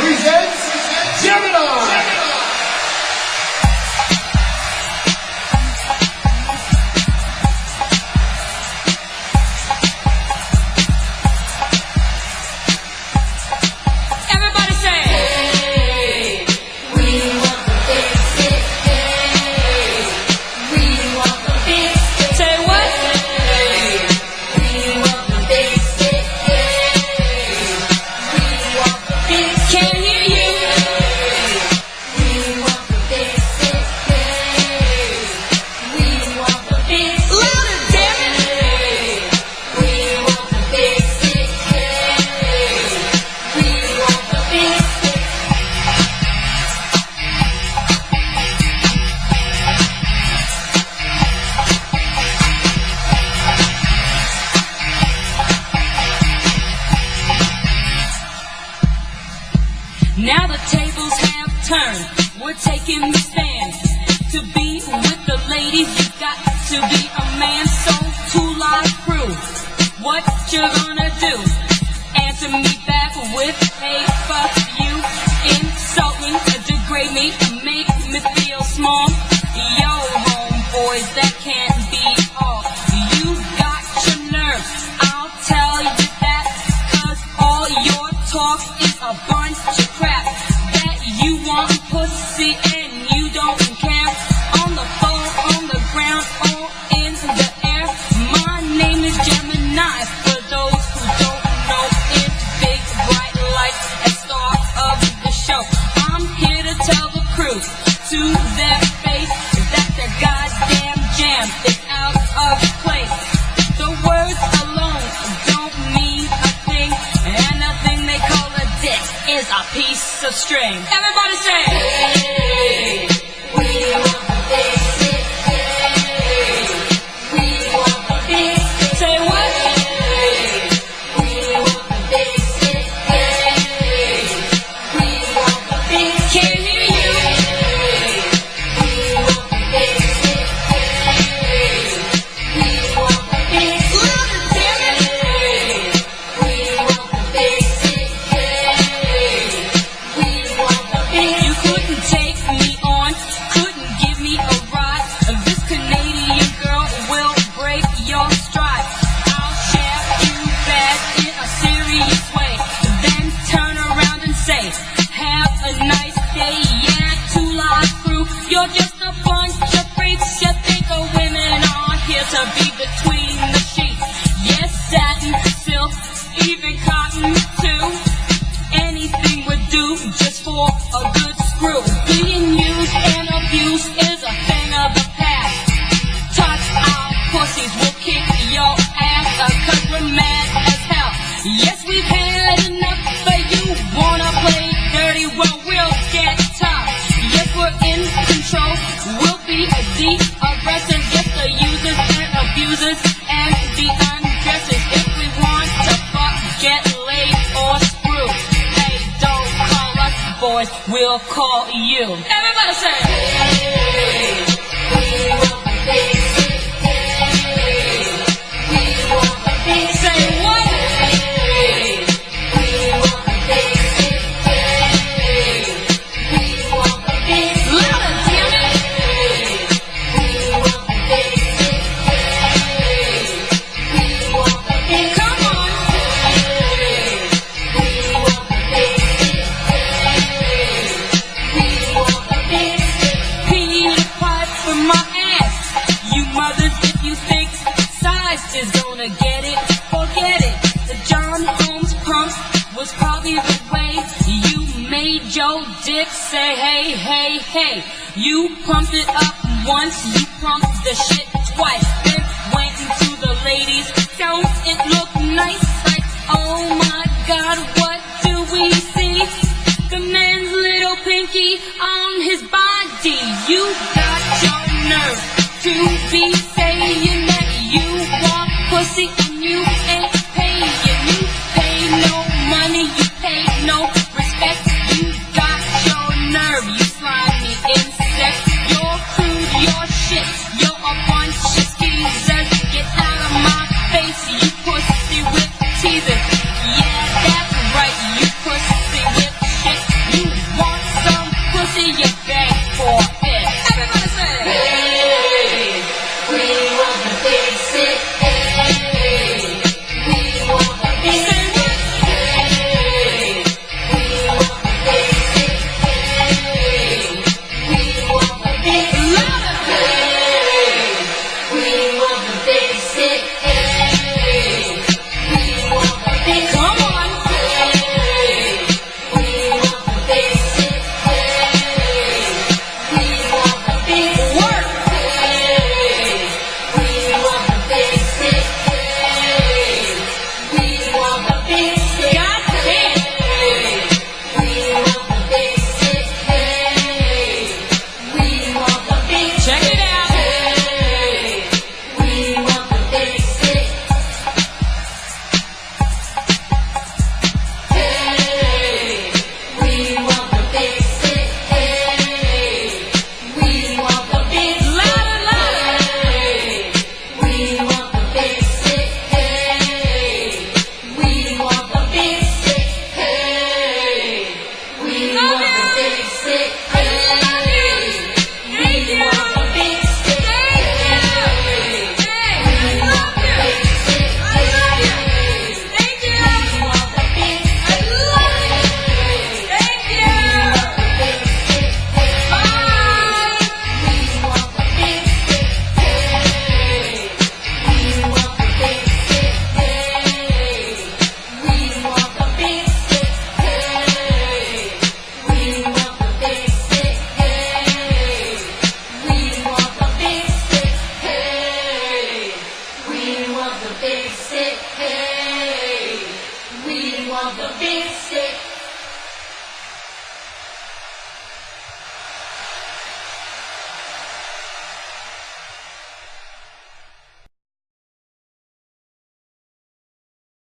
presents Gemini. Now the tables have turned, we're taking the stand. To be with the ladies, you got to be a man. So to live crew, what you gonna do? Answer me back with, hey, fuck you. Insult me, degrade me, make me feel small. Yo, homeboys, that can't be all. You got your nerve, I'll tell you that. 'Cause all your talk is a bunch of crap. That you want pussy and you don't care. On the floor, on the ground, or in the air. My name is Gemini. For those who don't know, it's big, bright light and star of the show. I'm here to tell the crew to their face that the goddamn jam is out of place. The words alone don't mean a thing, and the thing they call a dick is a piece of string. Everybody say, hey, we want the big stick, hey, we want the big stick. Say what? Hey, we want the big stick, hey, we want the big stick. Can't hear you. Hey, we want the big stick, hey, we want the big stick. Louder, damn it. Hey, we want the big stick, hey, we want the big stick. You couldn't take me on, couldn't give me a ride. This Canadian girl will break your stride. I'll share you bad in a serious way, then turn around and say, have a nice day. Yeah, to live crew, you're just a bunch of freaks. You think of women are here to be between the sheets. Yes, satin, silk, even cotton too. Anything would do just for a good screw. Being used and abused is a thing of the past. Touch our pussies, we'll kick your ass, 'cause we're mad as hell. Yes, we've had enough, but you wanna play dirty, well, we'll get tough. Yes, we're in control, we'll be the aggressors. Yes, the users and abusers and the undressers. If we want to fuck, get laid or screw, hey, don't call us boys, we'll call you. Everybody say, hey, we want the big stick, hey, we want the big stick. Say what? Hey, we want the big stick, hey, we want the big stick. Louder, damn it. Hey, we want the big stick, hey, we want the big stick. Come on. Hey, we want the big stick, hey, we want the big stick. Peter Piper my ass. You mothers, if you think size is gonna get it, forget it. The John Holmes pump was probably the way you made your dick say hey, hey, hey. You pumped it up once, you pumped the shit twice, then went into the ladies. Don't it look nice? Like, oh my God, what do we see? The man's little pinky on his body. You got your nerve to be saying that you want pussy and you ain't paying. You pay no money, you pay no respect. You got your nerve, you slimy insect. You're crude, you're shit, you're a bunch of skeezers. Get out of my face, you pussy with teasers. Yeah, that's right, you pussy with shit. of the beat stick.